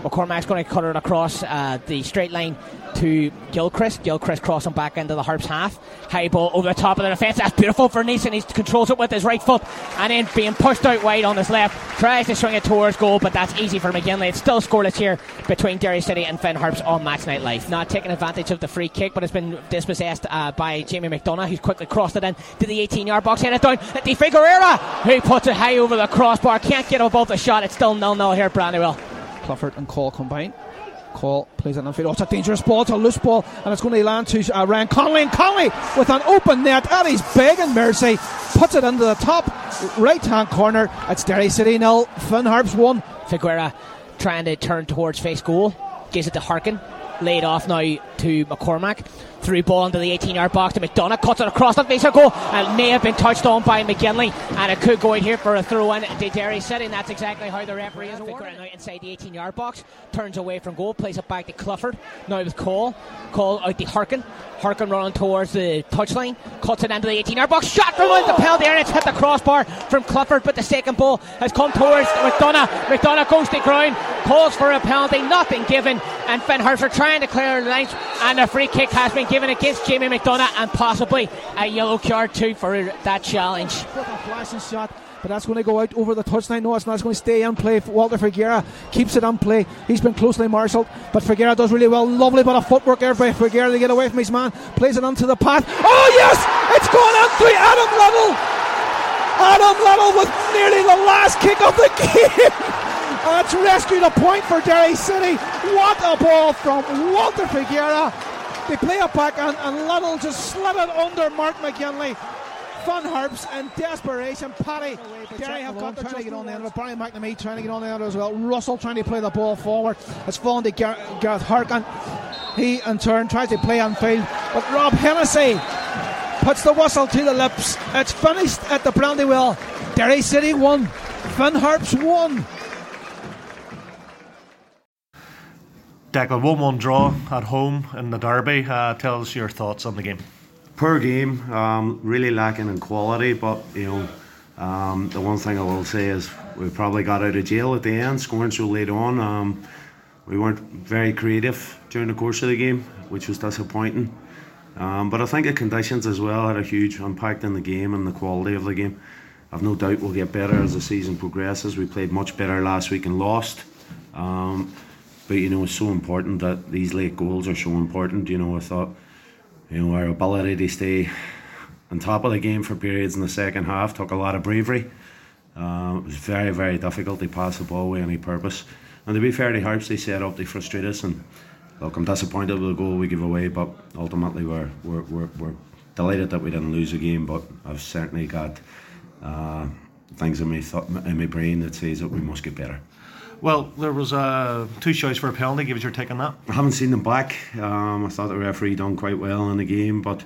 McCormack's going to cut it across the straight line to Gilchrist. Gilchrist crossing back into the Harps half. High ball over the top of the defence. That's beautiful for Neeson. He controls it with his right foot and then being pushed out wide on his left. Tries to swing it towards goal, but that's easy for McGinley. It's still scoreless here between Derry City and Finn Harps on Match Night Live. Not taking advantage of the free kick, but it's been dispossessed by Jamie McDonough, who's quickly crossed it in to the 18-yard box. Headed down at Di Figueroa, who puts it high over the crossbar. Can't get above the shot. It's still 0-0 here at Brandywell. Clifford and Cole combine. Cole plays it on field. Oh, it's a dangerous ball. It's a loose ball, and it's going to land to Ryan Connolly. And Connolly with an open net at his begging mercy puts it into the top right-hand corner. It's Derry City 0, Finn Harps 1. Figueroa trying to turn towards face goal. Gives it to Harkin. Laid off now to McCormack. Through ball into the 18-yard box to McDonough. Cuts it across the face of goal and may have been touched on by McGinley, and it could go out here for a throw-in to Derry City, and that's exactly how the referee is awarded. Now inside the 18-yard box, turns away from goal, plays it back to Clifford. Now with Cole out to Harkin. Harkin running towards the touchline, cuts it into the 18-yard box, shot from the penalty area, and it's hit the crossbar from Clifford, but the second ball has come towards McDonough. McDonough goes to ground, calls for a penalty, nothing given, and Finn Harps are trying to clear the lines, and a free kick has been given against Jamie McDonough, and possibly a yellow card too for that challenge. Flashing shot, but that's going to go out over the touchline. No, it's not. It's going to stay in play. Walter Figueroa keeps it in play. He's been closely marshalled, but Figueroa does really well. Lovely bit of footwork there by Figueroa to get away from his man. Plays it onto the path. Oh yes, it's gone into Adam Little. Adam Little with nearly the last kick of the game. It's rescued a point for Derry City. What a ball from Walter Figueroa. They play it back, and Little just slid it under Mark McGinley. Fun Harps in desperation. Paddy, Derry have got trying to get on the end of it. Barry McNamee trying to get on the end of it as well. Russell trying to play the ball forward. It's fallen to Gareth Harkin. He in turn tries to play on field, but Rob Hennessy puts the whistle to the lips. It's finished at the Brandywell. Derry City 1, Finn Harps 1. Declan, 1-1 draw at home in the derby. Tell us your thoughts on the game. Poor game, really lacking in quality, but the one thing I will say is we probably got out of jail at the end, scoring so late on. We weren't very creative during the course of the game, which was disappointing. But I think the conditions as well had a huge impact in the game and the quality of the game. I've no doubt we'll get better as the season progresses. We played much better last week and lost. But it's so important that these late goals are so important. I thought our ability to stay on top of the game for periods in the second half took a lot of bravery. It was very, very difficult to pass the ball with any purpose. And to be fair to Harps, they set up, they frustrate us, and look, I'm disappointed with the goal we give away, but ultimately we're delighted that we didn't lose the game. But I've certainly got things in my brain that says that we must get better. Well, there was 2 shots for a penalty. Give us your take on that. I haven't seen them back. I thought the referee done quite well in the game, but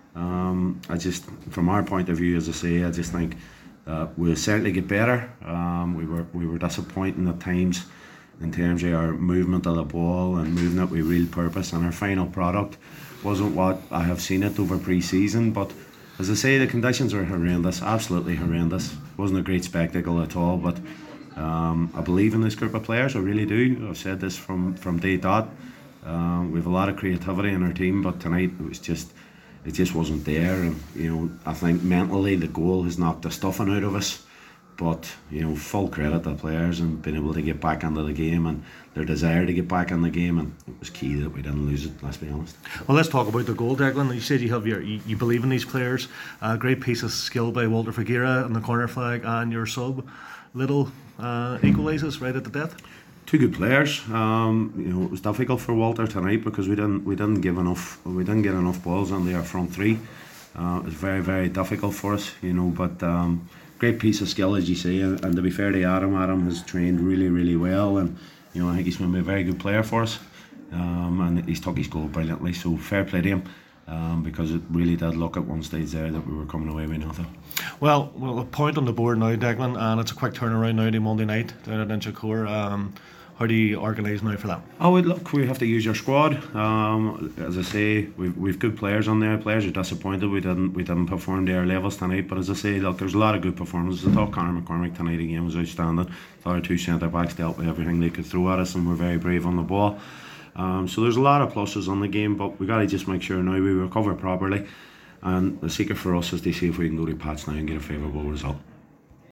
I just, from our point of view, as I say, I just think we'll certainly get better. We were disappointing at times in terms of our movement of the ball and moving it with real purpose, and our final product wasn't what I have seen it over pre-season. But as I say, the conditions were horrendous, absolutely horrendous. It wasn't a great spectacle at all, but I believe in this group of players, I really do. I've said this from day dot. We have a lot of creativity in our team, but tonight it just wasn't there. And I think mentally the goal has knocked the stuffing out of us. But full credit to the players and being able to get back into the game and their desire to get back in the game, and it was key that we didn't lose it. Let's be honest. Well, let's talk about the goal, Declan. You said you believe in these players. A great piece of skill by Walter Figueroa on the corner flag, and your sub Little equalises right at the death. 2 good players. It was difficult for Walter tonight because we didn't get enough balls on their front 3. It was very, very difficult for us, but great piece of skill, as you say, and to be fair to Adam has trained really, really well, and I think he's going to be a very good player for us, and he's took his goal brilliantly, so fair play to him. Because it really did look at one stage there that we were coming away with nothing. Well, a point on the board now, Declan, and it's a quick turnaround now to Monday night down at Inchicore. How do you organise now for that? Oh, look, we have to use our squad. As I say, we've good players on there. Players are disappointed we didn't perform to our levels tonight. But as I say, look, there's a lot of good performances. I thought Conor McCormack tonight again was outstanding. I thought our two centre backs dealt with everything they could throw at us and were very brave on the ball. So there's a lot of pluses on the game, but we got to just make sure now we recover properly. And the secret for us is to see if we can go to Pats now and get a favourable result.